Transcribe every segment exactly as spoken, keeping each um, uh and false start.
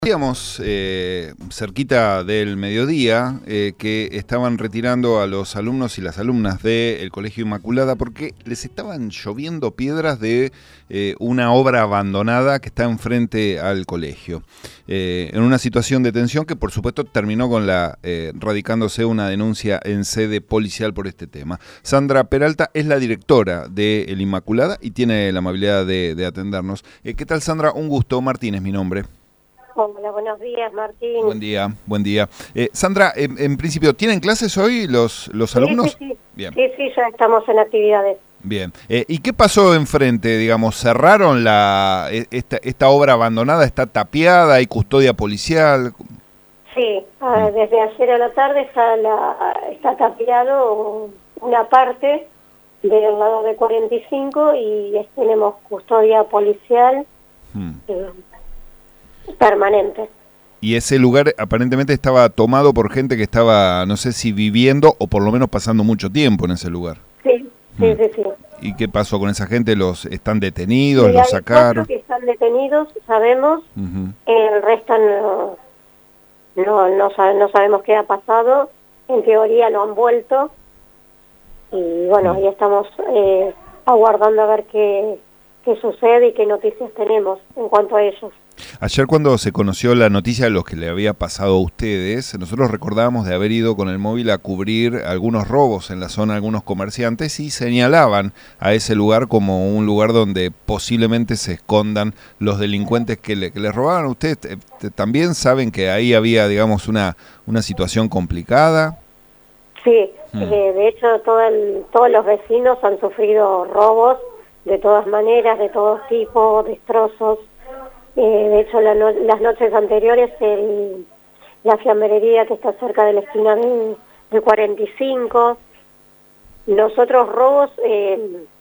Veíamos eh, cerquita del mediodía eh, que estaban retirando a los alumnos y las alumnas del Colegio Inmaculada porque les estaban lloviendo piedras de eh, una obra abandonada que está enfrente al colegio. Eh, en una situación de tensión que por supuesto terminó con la eh, radicándose una denuncia en sede policial por este tema. Sandra Peralta es la directora de El Inmaculada y tiene la amabilidad de, de atendernos. Eh, ¿Qué tal, Sandra? Un gusto. Martín es mi nombre. Hola, buenos días, Martín. Buen día, buen día. Eh, Sandra, en, en principio, ¿tienen clases hoy los, los sí, alumnos? Sí, sí. Bien. Sí, sí, ya estamos en actividades. Bien. Eh, ¿Y qué pasó enfrente? Digamos, ¿cerraron la esta, esta obra abandonada? ¿Está tapiada? ¿Hay custodia policial? Sí, mm. desde ayer a la tarde está, la, está tapiado una parte del lado de cuarenta y cinco y tenemos custodia policial. Mm. Eh, permanente. Y ese lugar aparentemente estaba tomado por gente que estaba, no sé si viviendo o por lo menos pasando mucho tiempo en ese lugar. Sí, sí, mm. sí, sí. ¿Y qué pasó con esa gente? ¿Los están detenidos? Sí, ¿Los sacaron? Hay cuatro que están detenidos, sabemos. Uh-huh. El resto no, no, no, no sabemos qué ha pasado. En teoría no han vuelto. Y bueno, uh-huh. ahí estamos eh, aguardando a ver qué, qué sucede y qué noticias tenemos en cuanto a ellos. Ayer cuando se conoció la noticia de lo que le había pasado a ustedes, nosotros recordábamos de haber ido con el móvil a cubrir algunos robos en la zona, algunos comerciantes, y señalaban a ese lugar como un lugar donde posiblemente se escondan los delincuentes que, le, que les robaban. ¿Ustedes también saben que ahí había, digamos, una, una situación complicada? Sí, hmm. eh, de hecho todo el, todos los vecinos han sufrido robos de todas maneras, de todo tipo, destrozos. Eh, de hecho, la no, las noches anteriores, el, la fiambrería que está cerca de la esquina de, de cuarenta y cinco, los otros robos, eh,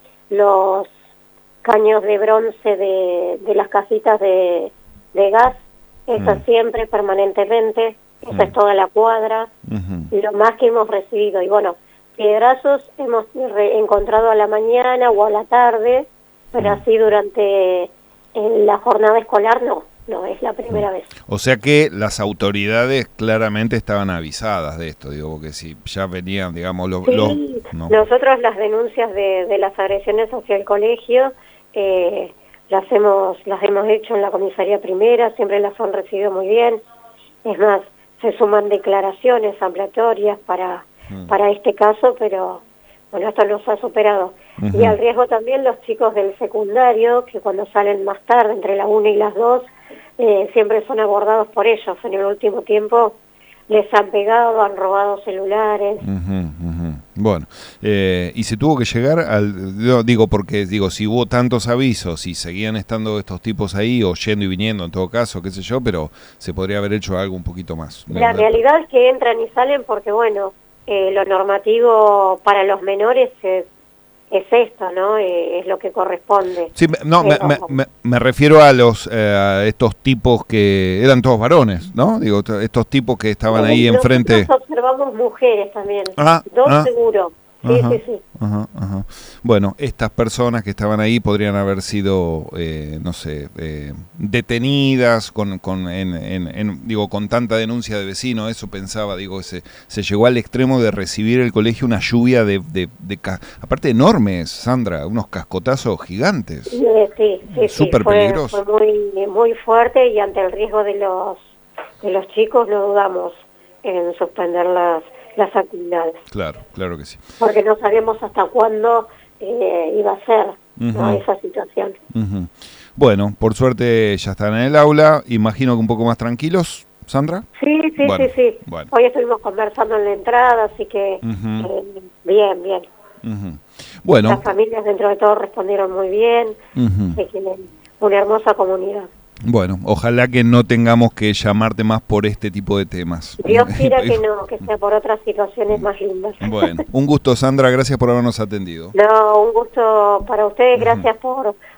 los caños de bronce de, de las casitas de, de gas, eso mm. siempre, permanentemente, esa mm. es toda la cuadra, mm-hmm. y lo más que hemos recibido. Y bueno, piedrazos hemos re encontrado a la mañana o a la tarde, pero mm. así durante... En la jornada escolar no, no es la primera vez. O sea que las autoridades claramente estaban avisadas de esto, digo, porque si ya venían, digamos, los... Sí, los no. Nosotros las denuncias de, de las agresiones hacia el colegio eh, las hemos las hemos hecho en la comisaría primera, siempre las han recibido muy bien. Es más, se suman declaraciones ampliatorias para, mm. para este caso, pero... Bueno, esto nos ha superado. Uh-huh. Y al riesgo también los chicos del secundario, que cuando salen más tarde, entre la una y las dos, eh, siempre son abordados por ellos. En el último tiempo les han pegado, han robado celulares. Uh-huh, uh-huh. Bueno, eh, y se tuvo que llegar al... Digo, porque digo, si hubo tantos avisos y seguían estando estos tipos ahí, o yendo y viniendo en todo caso, qué sé yo, pero se podría haber hecho algo un poquito más. La ¿verdad? Realidad es que entran y salen porque, bueno... Eh, lo normativo para los menores es, es esto, ¿no? Eh, es lo que corresponde. Sí, no, me, me, me, me refiero a los eh, a estos tipos que eran todos varones, ¿no? Digo, estos tipos que estaban ahí Nosotros enfrente. Nosotros observamos mujeres también, ah, dos ah, seguro. Sí, ajá, sí, sí. Ajá, ajá. Bueno, estas personas que estaban ahí podrían haber sido, eh, no sé, eh, detenidas con, con, en, en, en, digo, con tanta denuncia de vecinos. Eso pensaba, digo, se, se llegó al extremo de recibir el colegio una lluvia de, de, de, de aparte enormes, Sandra, unos cascotazos gigantes. Sí, sí, sí. Súper sí. Fue, peligroso. Fue muy, muy fuerte y ante el riesgo de los, de los chicos no dudamos en suspender las las actividades. Claro, claro que sí. Porque no sabíamos hasta cuándo eh, iba a ser uh-huh. ¿no? esa situación. Uh-huh. Bueno, por suerte ya están en el aula, imagino que un poco más tranquilos, Sandra. Sí, sí, bueno, sí, sí. Bueno. Hoy estuvimos conversando en la entrada, así que uh-huh. eh, bien, bien. Uh-huh. Bueno. Las familias dentro de todo respondieron muy bien, uh-huh. que tienen una hermosa comunidad. Bueno, ojalá que no tengamos que llamarte más por este tipo de temas. Dios quiera que no, que sea por otras situaciones más lindas. Bueno, un gusto, Sandra, gracias por habernos atendido. No, un gusto para ustedes, gracias uh-huh. por,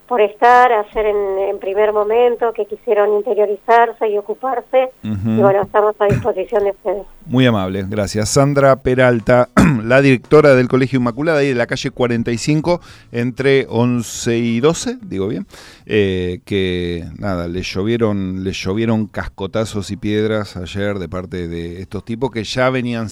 por estar, ayer en, en primer momento, que quisieron interiorizarse y ocuparse, uh-huh. y bueno, estamos a disposición de ustedes. Muy amable, gracias. Sandra Peralta, la directora del Colegio Inmaculada, ahí de la calle cuarenta y cinco, entre once y doce, digo bien, eh, que nada, le llovieron, le llovieron cascotazos y piedras ayer de parte de estos tipos que ya venían